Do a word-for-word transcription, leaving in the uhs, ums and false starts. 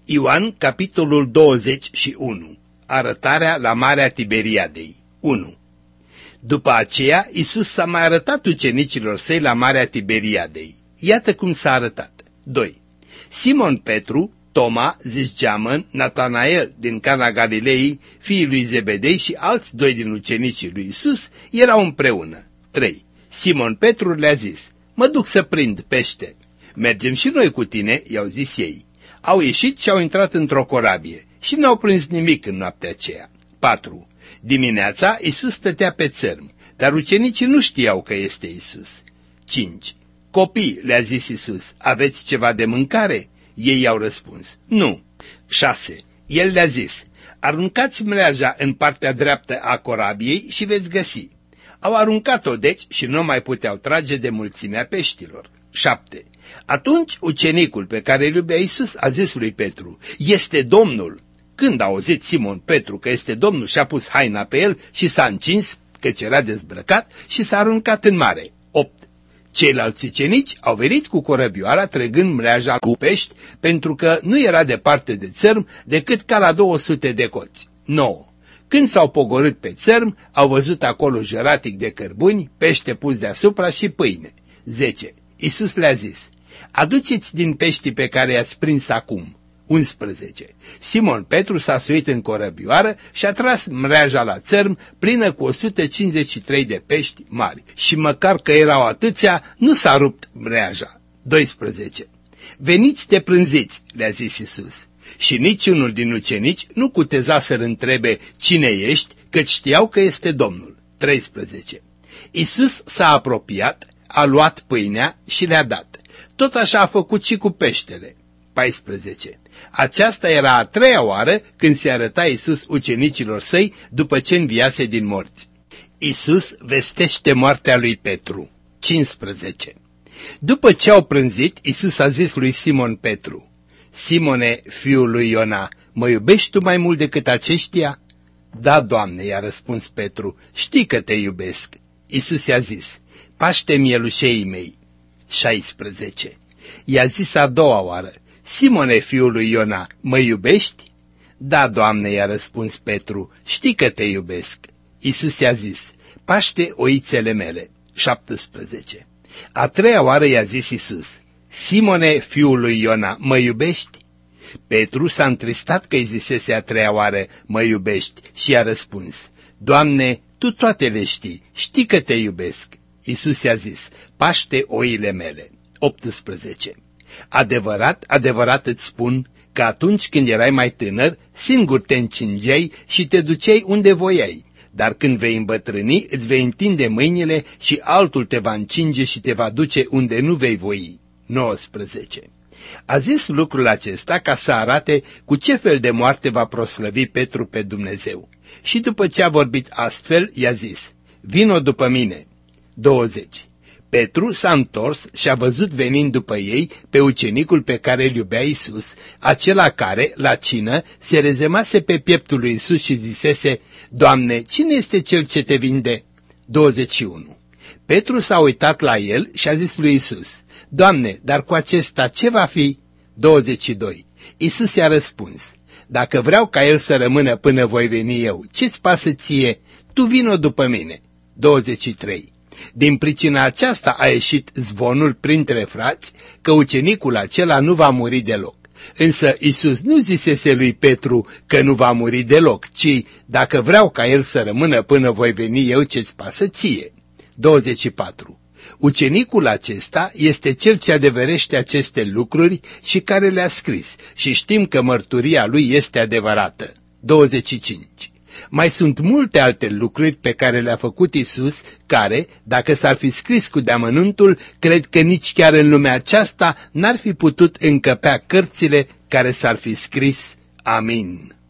Ioan, capitolul douăzeci și unu. Arătarea la Marea Tiberiadei. unu. După aceea, Iisus s-a mai arătat ucenicilor săi la Marea Tiberiadei. Iată cum s-a arătat. doi. Simon Petru, Toma, zis Geamăn, Natanael din Cana Galilei, fiii lui Zebedei și alți doi din ucenicii lui Iisus erau împreună. trei. Simon Petru le-a zis: mă duc să prind pește. Mergem și noi cu tine, i-au zis ei. Au ieșit și au intrat într-o corabie și n-au prins nimic în noaptea aceea. patru. Dimineața Iisus stătea pe țărm, dar ucenicii nu știau că este Iisus. cinci. Copii, le-a zis Iisus, aveți ceva de mâncare? Ei i-au răspuns: nu. șase. El le-a zis: aruncați mreaja în partea dreaptă a corabiei și veți găsi. Au aruncat-o deci și nu mai puteau trage de mulțimea peștilor. șapte. Atunci ucenicul pe care îl iubea Iisus a zis lui Petru: este Domnul. Când a auzit Simon Petru că este Domnul, și-a pus haina pe el și s-a încins, căci era dezbrăcat, și s-a aruncat în mare. opt. Ceilalți ucenici au venit cu corăbioara trăgând mreaja cu pești, pentru că nu era departe de țărm decât ca la două sute de coți. nouă. Când s-au pogorât pe țărm, au văzut acolo jăratic de cărbuni, pește pus deasupra și pâine. zece. Iisus le-a zis: aduceți din peștii pe care i-ați prins acum. unsprezece. Simon Petru s-a suit în corăbioară și a tras mreaja la țărm plină cu o sută cincizeci și trei de pești mari și măcar că erau atâția, nu s-a rupt mreaja. doisprezece. Veniți te prânziți, le-a zis Iisus. Și niciunul din ucenici nu cuteza să-l întrebe cine ești, căci știau că este Domnul. treisprezece. Iisus s-a apropiat, a luat pâinea și le-a dat. Tot așa a făcut și cu peștele. paisprezece. Aceasta era a treia oară când se arăta Iisus ucenicilor săi după ce înviase din morți. Iisus vestește moartea lui Petru. cincisprezece. După ce au prânzit, Iisus a zis lui Simon Petru: Simone, fiul lui Iona, mă iubești tu mai mult decât aceștia? Da, Doamne, i-a răspuns Petru, știi că te iubesc. Iisus i-a zis: paște mielușeii mei. șaisprezece. I-a zis a doua oară: Simone, fiul lui Iona, mă iubești? Da, Doamne, i-a răspuns Petru, știi că te iubesc. Iisus i-a zis: paște oițele mele. șaptesprezece. A treia oară i-a zis Iisus: Simone, fiul lui Iona, mă iubești? Petru s-a întristat că îi zisese a treia oară: mă iubești, și i-a răspuns: Doamne, tu toate le știi, știi că te iubesc. Iisus i-a zis: paște oile mele. optsprezece. Adevărat, adevărat îți spun că atunci când erai mai tânăr, singur te încingeai și te duceai unde voiai, dar când vei îmbătrâni, îți vei întinde mâinile și altul te va încinge și te va duce unde nu vei voi. nouăsprezece. A zis lucrul acesta ca să arate cu ce fel de moarte va proslăvi Petru pe Dumnezeu. Și după ce a vorbit astfel, i-a zis: vino după mine. douăzeci. Petru s-a întors și a văzut venind după ei pe ucenicul pe care îl iubea Iisus, acela care, la cină, se rezemase pe pieptul lui Iisus și zisese: Doamne, cine este cel ce te vinde? douăzeci și unu. Petru s-a uitat la el și a zis lui Iisus: Doamne, dar cu acesta ce va fi? douăzeci și doi. Iisus i-a răspuns: dacă vreau ca el să rămână până voi veni eu, ce-ți pasă ție? Tu vino după mine. douăzeci și trei. Din pricina aceasta a ieșit zvonul printre frați că ucenicul acela nu va muri deloc. Însă Iisus nu zisese lui Petru că nu va muri deloc, ci: dacă vreau ca el să rămână până voi veni eu, ce-ți pasă ție? douăzeci și patru. Ucenicul acesta este cel ce adeverește aceste lucruri și care le-a scris, și știm că mărturia lui este adevărată. douăzeci și cinci. Mai sunt multe alte lucruri pe care le-a făcut Iisus, care, dacă s-ar fi scris cu deamănuntul, cred că nici chiar în lumea aceasta n-ar fi putut încăpea cărțile care s-ar fi scris. Amin.